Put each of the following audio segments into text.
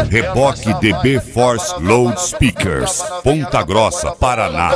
Reboque DB Force Loudspeakers, Ponta Grossa, Paraná.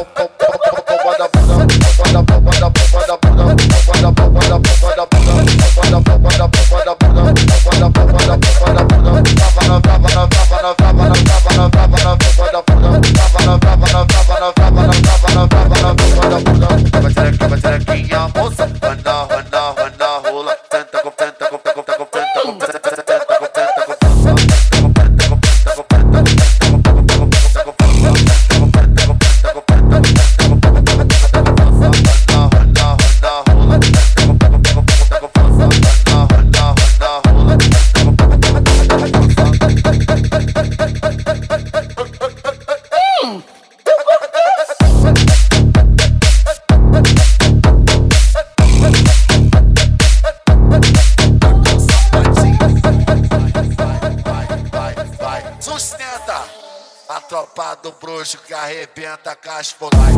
Sustenta a tropa do bruxo que arrebenta a caixa. Vai.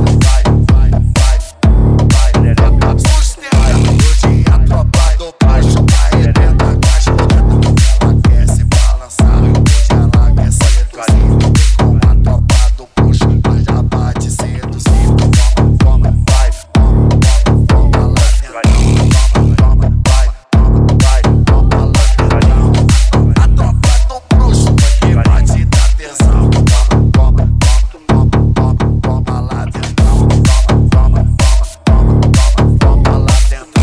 Sustenta hoje a tropa do bruxo que arrebenta a caixa. Ela quer se balançar, hoje ela quer seduzir. Com a tropa do bruxo, mas já bate seduzindo. Toma, vai, toma lá dentro. Toma, vai, toma lá dentro. A tropa do bruxo que bate da tesão. Toma lá dentro. Toma lá dentro.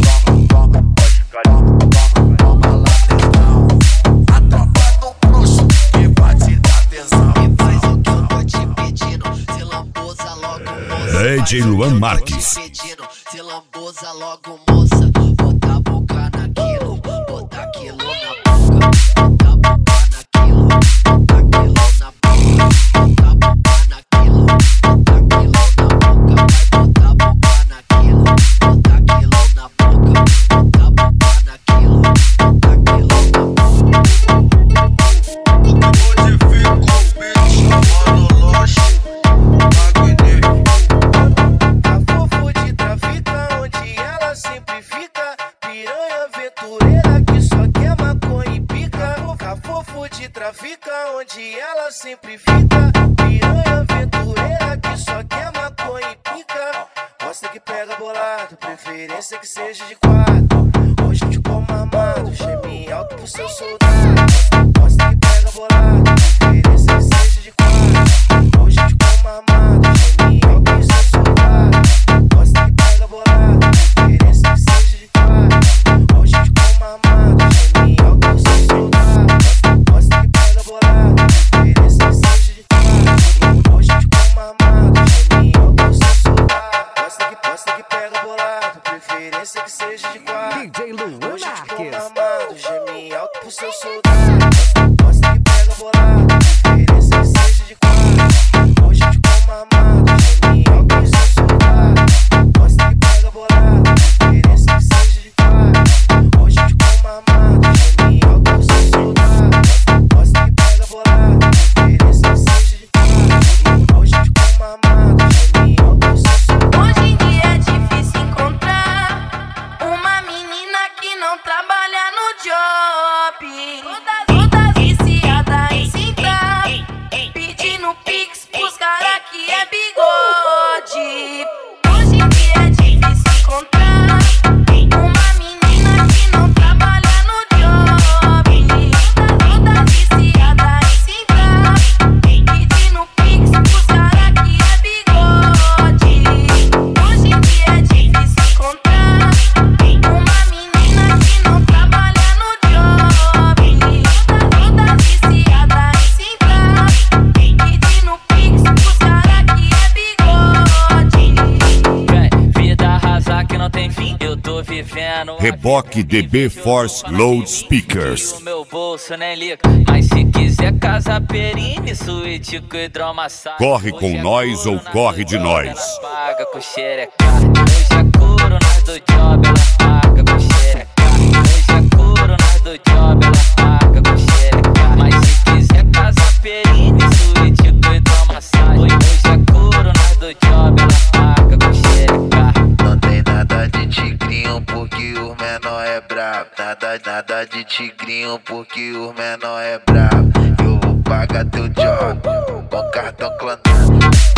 Toma lá dentro. A tropa do bruxo que bate da tesão. E faz o que eu tô te pedindo, se lambosa logo, moça. DJ Luan Marques. Se lambosa logo, moça. Bota a boca naquilo, bota aquilo na boca. Bota a boca naquilo, bota aquilo na boca. Bota a boca naquilo, bota aquilo na boca. Vai botar a boca naquilo, bota aquilo na boca. Bota a boca naquilo, bota aquilo na boca. A fofo de trafica, onde ela sempre fica. Piranha aventureira que só quer maconha e pica. A fofo de trafica, onde ela sempre fica. Piranha aventureira que só quer maconha e pica. Gosta que pega bolado, preferência que seja de quatro. Hoje te como amado, geme alto pro seu soldado. Gosta que pega bolado, preferência que seja de quatro. Hoje te como amado, geme alto pro seu soldado. Gosta que pega bolado, preferência que seja de quatro. Hoje te como amado, geme alto pro seu soldado. Gosta que pega bolado, preferência que seja de quatro. Hoje te como amado, geme alto pro seu soldado. Gosta que pega bolado, preferência que seja de quatro. DJ Luan Hoje te como Marques. amado, geme alto pro seu soldado. Gosta que pega bolado, preferência que seja de quatro. Hoje te como amado, geme alto pro seu soldado. Gosta que pega bolado, preferência que seja de quatro. Hoje te como amado, geme alto pro seu soldado. Gosta que pega bolado, preferência que seja de quatro. Hoje te como amado, geme alto pro seu soldado. Hoje em dia é difícil encontrar uma menina que não trabalha no job. Toda viciada em cinta, pedindo pix pros cara que é bigode. Hoje em dia é difícil encontrar uma menina que não trabalha no job. Toda viciada em cinta, pedindo pix pros cara que é bigode. Hoje em dia é difícil encontrar uma menina que não trabalha no job. Toda viciada em cinta, pedindo pix pros cara que é bigode. Vida rasa que não tem fim, eu tô vivendo. Reboque DB Force Loudspeakers. No meu bolso nem liga, mas se quiser casa perine, suíte com hidromassagem. Corre com nós ou corre de nós. Paga com xereca. Hoje é couro, nós do job, ela paga com xereca. Hoje é couro, nós do job, ela paga com xereca. Mas se quiser casa perine, suíte com hidromassagem. Hoje é couro, nós do job, ela paga com xereca. Não tem nada de tigrinho porque o menor é brabo. Nada de tigrinho porque o menor é brabo. Eu vou paga teu job com cartão clonado.